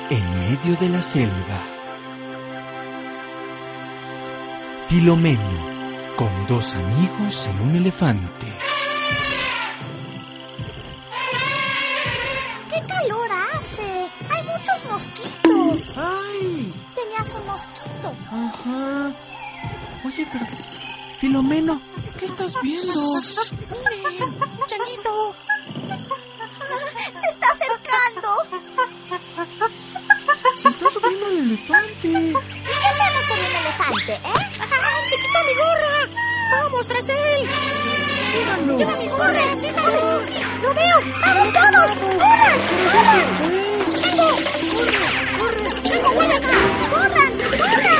En medio de la selva, Filomeno, con dos amigos en un elefante. ¡Qué calor hace! ¡Hay muchos mosquitos! ¡Ay! Tenías un mosquito. Ajá. Oye, pero... Filomeno, ¿qué estás viendo? ¡Miren! ¡Changuito! ¡Se está acercando! Se está subiendo al elefante. ¿Y qué hacemos con el elefante, ¡te quitó mi gorra! ¡Vamos tras él! Síganlo. ¡Lleva mi gorra! ¡Síganlo! ¡Sí, lo veo! ¡Vamos todos! ¡Corran! ¡Corran! ¡Chango! ¡Corre! ¡Corre! ¡Chango, vuelve acá! ¡Corran! ¡Corran!